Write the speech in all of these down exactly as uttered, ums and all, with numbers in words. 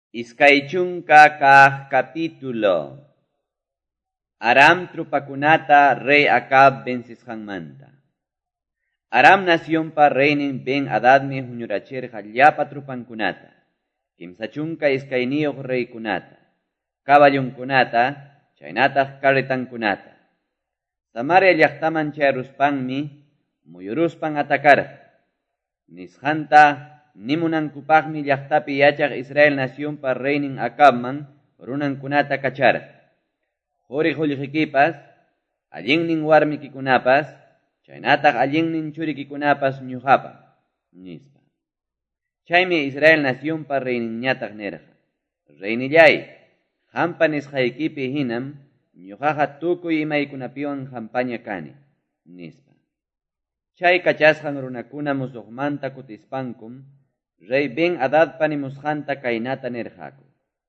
Iskaychunka kah capítulo. Aram trupakunata rey Acab vencisqanmanta. Aram nacionpa reynin ben Hadadmi huñuracherqa llapa trupankunata. Kimsachunka iskayniyuq reykunata. Caballunkunata, chaynataq carretankunata. Samaria llaqtaman chayruspanmi muyuruspan atakarqa. Nisqanta nimunankupaqmi llaqtapi yachaq Israel nacionpa reynin Acabman runankunata kacharqa. Quri qullqikipas, allinnin warmikikunapas, chaynataq allinnin churikikunapas ñuqapa, nispa. Chaymi Israel nacionpa reyninñataq nirqa. Reynillay, hampa nisqaykipi hinam, ñuqaqa tukuy imaykunapiwan hampaña kani, nispa. Chay kachasqan runakuna musuqmanta kutispankum, rey ben Hadadpa nimusqanta kaynata nirqaku.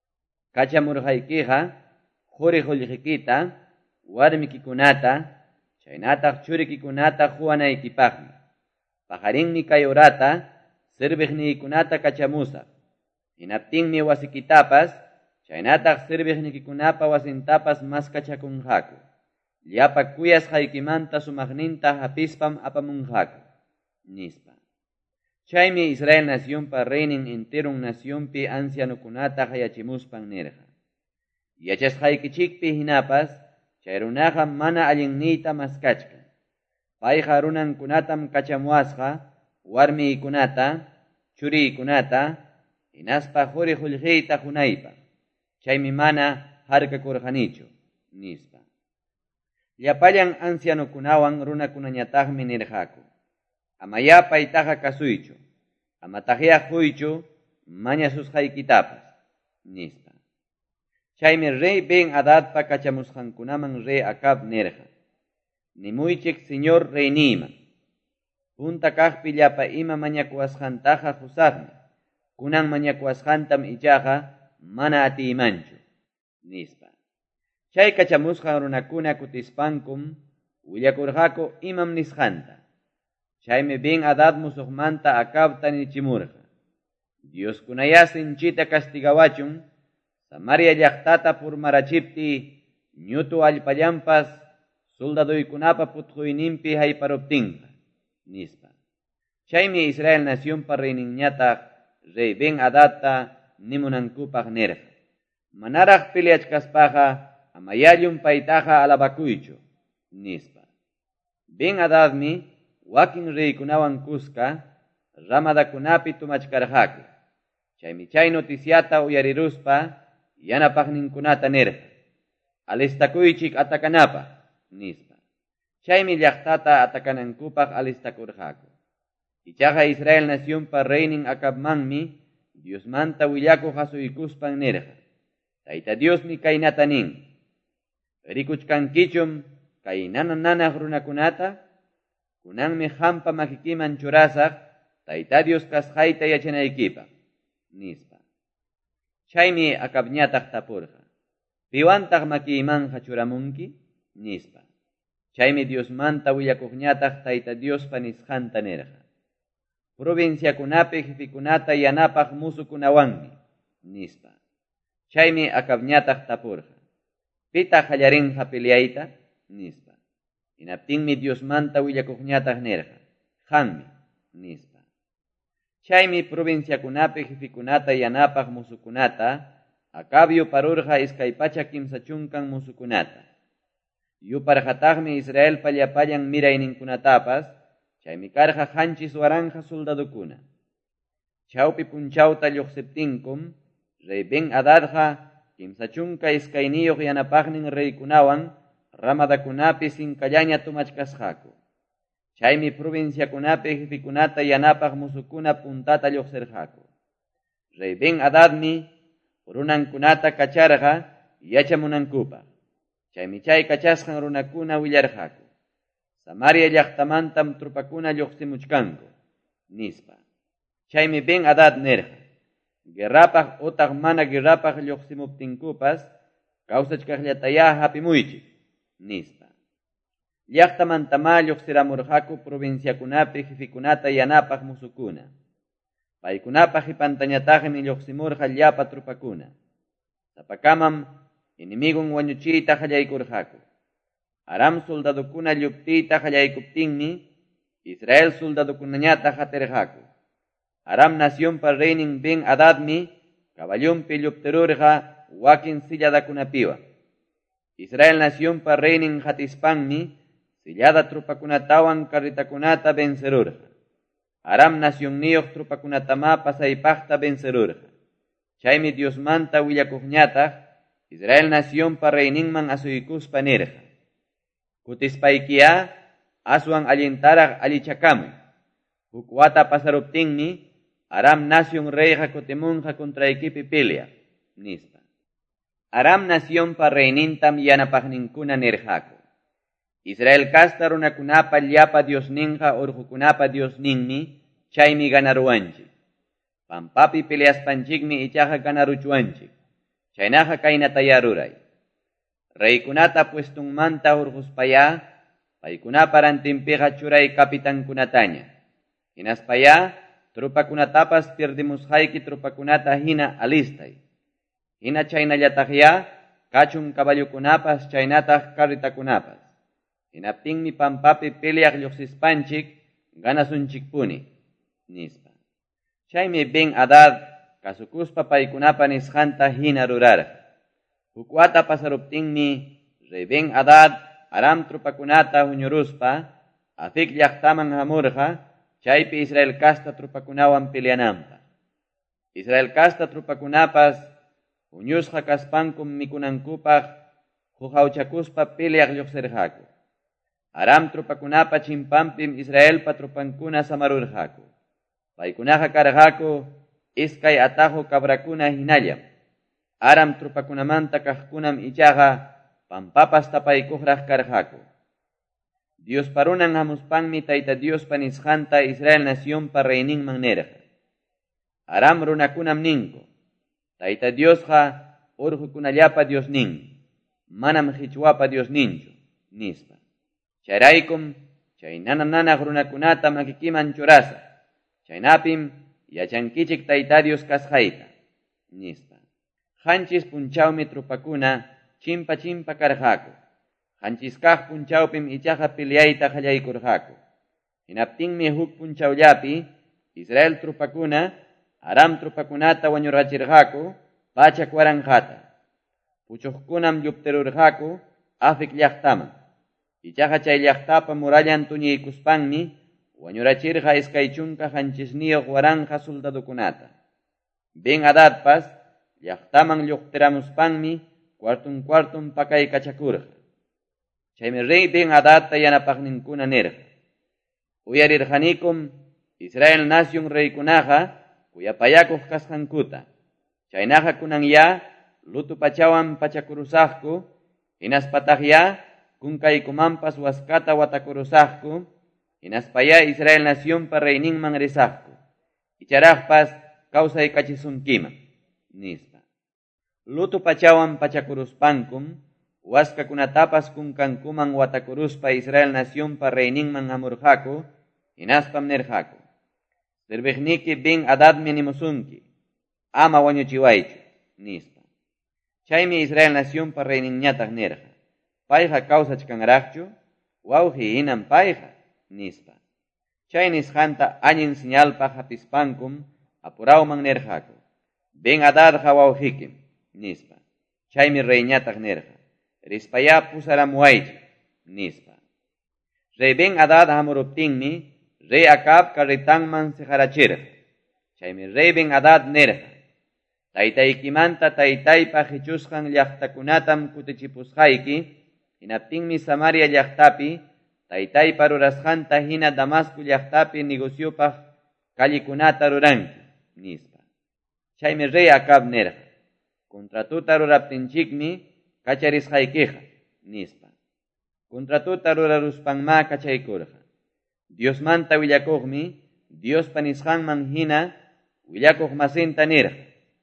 Kachamurqaykiqa, quri qullqikita, warmikikunata, chaynataq churikikunata huwanaykipaqmi. Pajarinmi kay urata, sirbiqniykunata kachamusaq. Hinaptinmi wasikitapas, chaynataq sirbiqnikikunapa wasintapas mas kachakunqaku. Llapa kuyasqaykimanta sumaqninta hapispam apamunqaku, nispa. Chaymi Israel nacionpa reynin enterun nacionpi ancianukunata hayachimuspan nirqa. Yachasqaykichikpi hinapas, chay runaqa mana allinniyta maskachkan. Payqa runankunatam kachamuasqa, warmiykunata, churiykunata, hinaspa quri qullqiyta hunaypa. Chaymi mana harkakurqanichu, nispa. Llapallan ancianukunawan runakunañataqmi nirqaku. Amaya paytaqa kasuychu, amataqya quychu, mañasusqaykitapas, nispa. Chaymi rey ben Hadadpa kachamusqankunaman rey Acab nirqa. Nimuychik señor reyniyman. Punta kaqpi llapa ima mañakuasqantaqa husaqmi. Kunan mañakuasqantam ichaqa mana atiymanchu, nispa. Chay kachamusqan runakuna kutispankum, willakurqaku imam nisqanta. Chaymi ben Hadad musuqmanta Acabta nichimurqa. Dios kunaya sinchita castigawachun, Samaria llaqtata purmarachipti, ñutu allpallampas, soldaduykunapa putquyninpi hayparuptinqa, nispa. Chaymi Israel nacionpa reyninñataq, rey ben Hadadta nimunankupaq nirqa. Manaraq peleachkaspaqa, amayallun paytaqa alabakuychu, nispa. Ben Hadadmi, wakin reykunawan kuska, ramadakunapi tumachkarqaku. Chaymi chay noticiata uyariruspa, yanapaqninkunata nirqa. Alistakuychik atakanapaq, nispa. Chaymi llaqtata atakanankupaq alistakurqaku. Ichaqa Israel nacionpa reynin Acabmanmi, Diosmanta willaku hasuykuspan nirqa. Tayta Diosmi kaynata nin. Rikuchkankichum kay nanananaq runakunata, kunanmi hampa makikiman churasaq, Tayta Dios kasqayta yachanaykipaq, nispa. Chaymi Acabñataq tapurqa. Piwantaq makiymanqa churamunki, nispa. Chaymi Diosmanta willakuqñataq Tayta Diospa nisqanta nirqa. Provinciakunapi jefikunata yanapaq musukunawanmi, nispa. Chaymi Acabñataq tapurqa. Pita qallarinqa peleayta, nispa. Hinaptinmi Diosmanta willakuqñataq nirqa. Qammi, nispa. Chaymi provinciakunapi jefikunata yanapaq musukunata, Acab yuparurqa iskaypacha kimsa chunkan musukunata. Yuparqataqmi Israel pallapallan mirayninkunatapas, chaymi karqa qanchis waranja soldadukuna. Chawpi punchawta lluqsiptinkum, rey ben Hadadqa, kimsa chunka iskayniyuq yanapaqnin reykunawan, ramadakunapi sinkallaña tumachkasqaku. Chaymi provinciakunapi jefikunata yanapaq musukuna puntata lluqsirqaku. Rey ben Hadadmi, runankunata kacharqa, yachamunankupaq. Chaymi chay kachasqan runakuna willarqaku. Samaria llaqtamantam trupakuna lluqsimuchkanku, nispa. Chaymi ben Hadad nirqa. Guerrapaq utaq mana guerrapaq lluqsimuptinkupas, kawsachkaqllataya hapimuychik, nispa. Llaqtamantama lluqsiramurqaku provinciakunapi jefikunata yanapaq musukuna. Paykunapa hipantañataqmi lluqsimurqa llapa trupakuna. Tapakamam inimigun wañuchiyta qallaykurqaku. Aram soldadukuna lluptiyta qallaykuptinmi Israel soldadukunañata qatirqaku. Aram nacionpa reynin Ben Hadadmi caballunpi lluptirurqa wakin silladakunapiwa. Israel nacionpa reynin qatispanmi sillada trupakunatawan carritakunata vencerurqa. Aram nacionniyuq trupakunatama pasaypaqta vencerurqa. Chaymi Diosmanta willakuqñataq Israel nacionpa reyninman asuykuspa nirqa. Kutispaykiya aswan allintaraq allichakamuy. Huk wata pasaruptinmi Aram nación reyqa kutimunqa kontraykipi pelea, nispa. Aram nacionpa reynintam yanapaqninkuna nirqaku. Israel kasta runakunapa llapa Diosninqa urqukunapa Diosninmi chaymi ganaruanchik. Pampapi peleaspanchikmi ichaqa ganaruchuanchik. Chaynaqa kaynata yaruray. Reykunata puestunmanta urquspaya, paykunapa rantinpiqa churay kapitankunataña. Hinaspaya, trupakunatapas pirdimusqayki trupakunata hina alistay. Hina chaynallataqya, kachun caballukunapas chaynataq carritakunapas. Hinaptinmi pampapi peleaq lluqsispanchik ganasunchikpuni, nispa. Chaymi Ben Hadad kasukuspa paykunapa nisqanta hina rurarqa. Huk wata pasaruptinmi rey Ben Hadad Aram trupakunata huñuruspa, Afik llaqtaman hamurqa, chaypi Israel kasta trupakunawan peleananpa. Israel kasta trupakunapas huñusqa kaspankum mikunankupaq hujawchakuspa peleaq lluqsirqaku. Aram trupakunapa chimpampim Israelpa trupankuna samarurqaku. Paykunaqa karqaku iskay atajo cabrakuna hinallam. Aram trupakunamanta kaqkunam ichaqa pampapas tapaykuqraq karqaku. Dios parunan hamuspanmi tayta Dios panisqanta Israel nacionpa reyninman nirqa. Aram runakunam ninku. Tayta Diosqa urqukunallapa Dios nin. Manam hichwapa Dios ninchu, nispa. Chayraykum chay nana nanaq runakunata makikiman churasa. Chaynapim yachankichik tayta Dios kasqayta, nispa. Hanchis punchawmi trupakuna chimpa chimpa karqaku. Hanchiskaq punchawpim ichaqa peleayta qallaykurqaku. Hinaptinmi huk punchawllapi Israel trupakuna Aram trupakunata wañurachirqaku pachak waranqata. Puchuqkunam lluptirurqaku Afik llaqtaman. Ichaqa chay llaqtapa murallan tuñiykuspanmi wañurachirqa iskay chunka hanchisniyuq waranqa soldadukunata. Ben Hadadpas llaqtaman lluqtiramuspanmi cuartun cuartun pakay kachakurqa. Chaymi rey Ben Hadadta yanapaqninkuna nirqa. Uyarirqanikum Israel nación reykunaqa kuyapayakuq kasqankuta. Chaynaqa kunan ya lutu pachawan pachakurusaqku, hinaspataq ya kunkaykumanpas waskata watakurusaqku, hinaspaya Israel nacionpa reyninman risaqku. Icharaqpas kawsay kachisunkiman, nispa. Lutu pachawan pachakuruspankum, waskakunatapas kunkankuman watakuruspa Israel nacionpa reyninman hamurqaku, hinaspam nirqaku. Sirviqniki Ben Hadadmi nimusunki, ama wañuchiwaychu, nispa. Chaymi Israel nacionpa reyninñataq nirqa. Payqa kawsachkanraqchu, wawqi hinan payqa, nispa. Chay nisqanta añin señalpa hapispankum apurawman nirqaku. Ben Hadadqa wawqikim, nispa. Chaymi reyñataq nirqa. Rispaya pusaramuaychik, nispa. Rey Ben Hadad hamuruptinmi rey Acab carritanman sejarachirqa. Chaymi rey Ben Hadad nirqa. Taytaykimanta taytaypa hichusqan llaqtakunatam kutichipusqayki, hinaptinmi Samaria llaqtapi taytaypa rurasqanta hina Damasco llaqtapi negociopaq kallikunata ruranki, nispa. Chaymi rey Acab nirqa. Contratuta ruraptinchikmi kacharisqaykiqa, nispa. Contratuta ruraruspanma kachaykurqa. Diosmanta willakuqmi Diospa nisqanman hina willakuq masinta nirqa.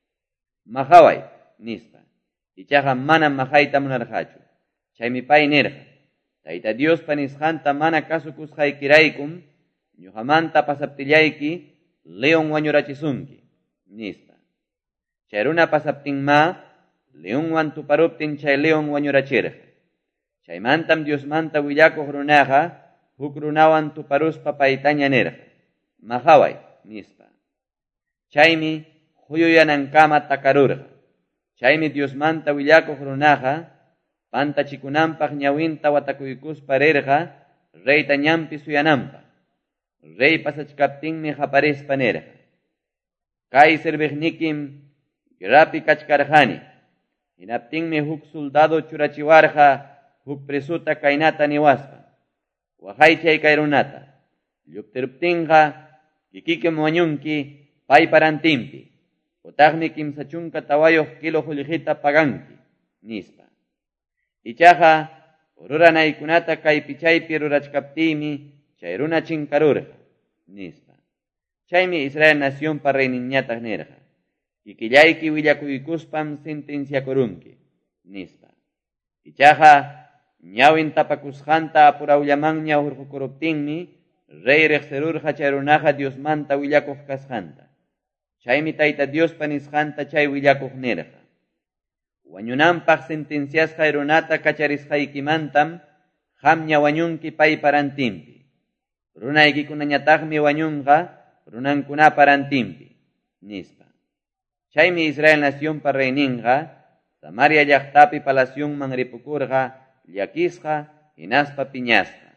Mahaway, nispa. Ichaqa manam mahayta munarqachu. Chaymi pay nirqa. Tayta Diospa nisqanta mana kasukusqaykiraykum ñuqamanta pasaptillayki leon wañurachisunki, nispa. Chay runa pasaptinma, leonwan tuparuptin chay leon wañurachirqa. Chaymantam Diosmanta willakuq runaqa, huk runawan tuparuspa paytaña nirqa. Mahaway, nispa. Chaymi huyuyanankama takarurqa. Chaymi Diosmanta willakuq runaqa, pantachikunanpaq ñawinta watakuykuspa rirqa, reyta ñampi suyananpaq. Rey pasachkaptinmi qaparispa nirqa. Kay sirviqnikim guerrapi kachkarqani. Hinaptinmi huk soldado churachiwarqa huk presuta kaynata niwaspa. Waqaychay kay runata. Lluktiruptinqa kikikim wañunki pay parantinpi. Utaqmi kimsa chunka tawayuq kilo qullqita paganki, nispa. Ichaqa ruranaykunata kay pichaypi rurachkaptiymi chay runa chinkarurqa, nispa. Chaymi Israel nacionpa reyninñataq nirqa. Kikillayki willakuykuspam sentenciakurunki, nispa. Ichaqa ñawin tapakusqanta apurawllamanña hurqukuruptinmi rey riqsirurqa chay runaqa Diosmanta willakuq kasqanta. Chaymi Tayta Diospa nisqanta chay willakuq nirqa. Wañunanpaq sentenciasqa runata kacharisqaykimantam qamña wañunki pay parantinpi. Runaykikunañataqmi wañunqa runankuna parantinpi, nispa. Chaymi Israel nacionpa reyninqa Samaria llaqtapi palaciunman ripukurqa llakisqa hinaspa piñasqa.